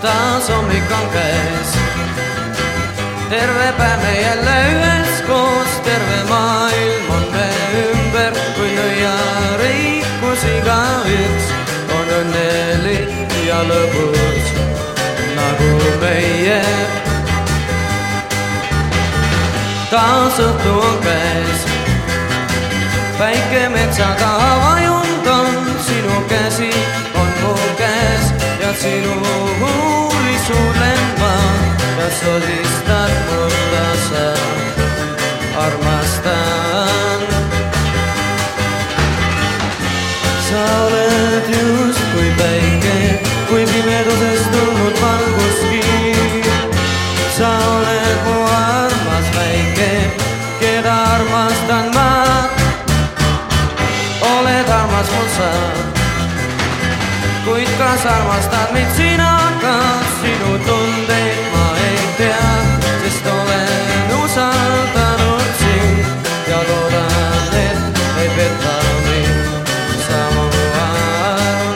taas hommik on käes. terve päev me jälle üheskoos, terve maailm on me ümber, kui nõiarikkus igaüks on õnnelik ja lõbus nagu meie. taas õhtu on käes, päike metsa taha vajunud on, sinu käsi on mu käes ja sinu huuli suudlen ma ja sodistad mulle sa armastan. sa oled justkui päike, kui pimedusest tulnud valguskiir. sa oled mu armas väike, keda armastan ma. oled armas mul sa, kuid kas armastad mind sina ka? sinu tundeid ma ei tea, sest olen usaldanud sind ja loodan, et ei peta mind sama arm.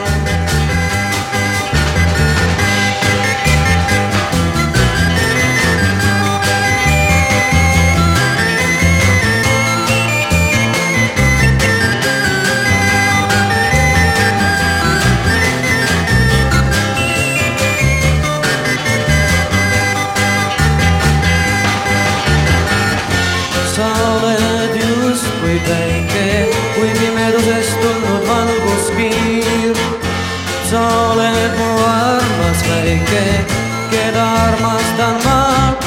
sa oled justkui päike, kui pimedusest tulnud valguskiir. sa oled mu armas väike, keda armastan ma.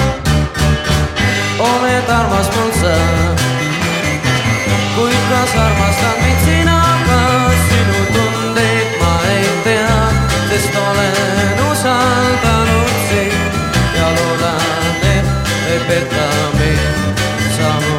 oled armas mul sa, kuid kas armastad mind sina ka? sinu tundeid ma ei tea, sest olen usaldanud sind ja loodan, et ei peta mind sama.